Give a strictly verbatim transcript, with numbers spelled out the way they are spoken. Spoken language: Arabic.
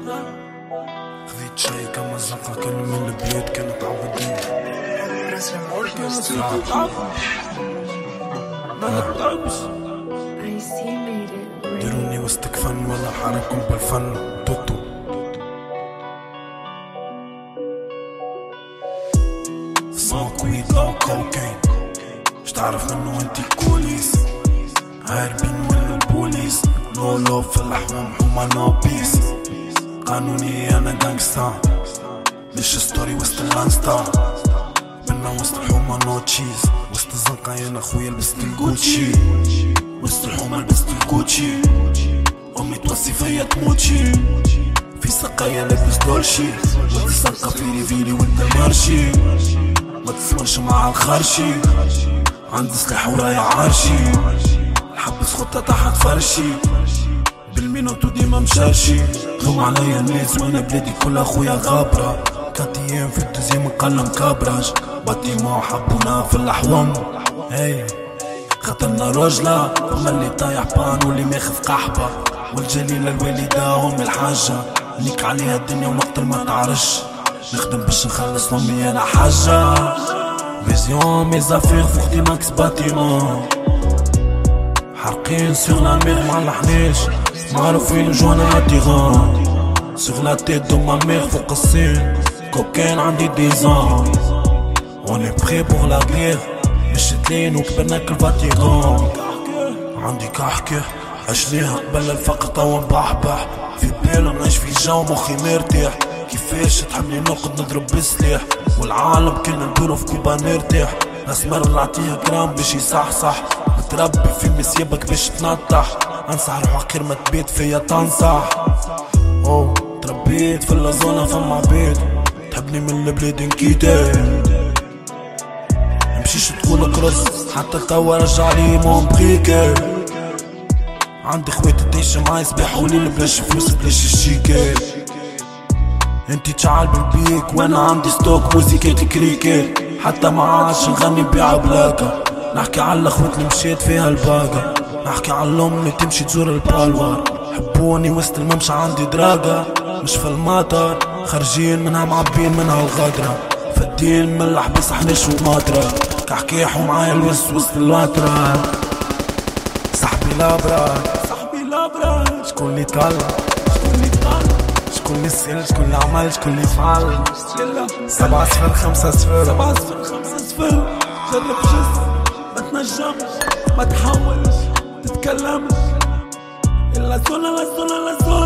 خذيت شي كما زنقة كان من البلاد كانت عبودية كانت تعب ما نتعبش ديروني وسطك فن ولا حركم بالفن توتو سموك ويد او كوكاين شتعرف منو انتي كوليس هاربين من البوليس نو لوف في اللحوم حوما نو بيس قانوني انا جانجستا ليش ستوري وسط اللانستا بنا وسط الحوما نو تشيز وسط الزنقة انا خويا لبست الجوتشي وسط الحوما لبست الجوتشي امي توصي فيا تموتشي في سقايا لابس دولشي وتسنقى في ريفيلي وانت مارشي ما تسمرش مع الخرشي عندي سلاح ورايا عرشي حبس خطة تحت فرشي بالمينوتو ديما مشارشي لوم عليا الناس وانا بلادي كلها خويا غابرة كاتيين في التزيين مقلم كابراج باتيمون حبونا في اللحوم هاي خطرنا رجلة هما اللي طايح بان واللي ماخذ قحبة والجليلة الوالدة هم الحاجة نيك عليها الدنيا ونقتل ما تعرش نخدم باش نخلص امي انا حاجة فيزيون ميزافير فوق دي ماكس باتيمون حارقين سيغ لا ميغ معلحناش معروفين جوانا اتيغان سيغ لا تيت دو ما ميغ فوق الصين كوكين عندي ديزان اوني بخي بوغ لا غير مش تلين وكبرنا كالفاتيغان عندي كحكة عشليها قبل الفقر توا نبحبح في بالو نعيش في جو مخي مرتاح كيفاش تحبني نرقد نضرب بالسلاح والعالم كنا ندورو في كوبا نرتاح ناس مرة نعطيها جرام باش يصحصح متربي في مسيبك باش تنطح انصح روح خير ما تبيت فيا تنصح او تربيت في اللازونة فما عبيد تحبني من البلاد نكيتي ممشيش تقولك رز حتى توا رجع لي مون بخيكي عندي خواتي تعيش معايا صباح وليل بلاش فلوس بلاش الشيكي انتي تشعل بالبيك وانا عندي ستوك موسيقى كريكيت حتى ما عادش نغني بيع بلاكا نحكي على الاخوات اللي مشيت فيها الباقة نحكي على الام اللي تمشي تزور البالوار حبوني وسط الممشى عندي دراقة مش في المطر خارجين منها معبين منها الغدرة فالدين من الحبس حنش وماطرة كحكيح ومعايا الوس وسط الواترة صاحبي لابرا صاحبي لابرا شكون اللي طلع شكون اللي طلع شكون اللي سأل شكون اللي عمل شكون اللي فعل سبعة صفر خمسة صفر سبعة صفر خمسة صفر جرب جس ما تنجمش ما تحاولش تتكلمش إلا زونا لا زونا لا زونا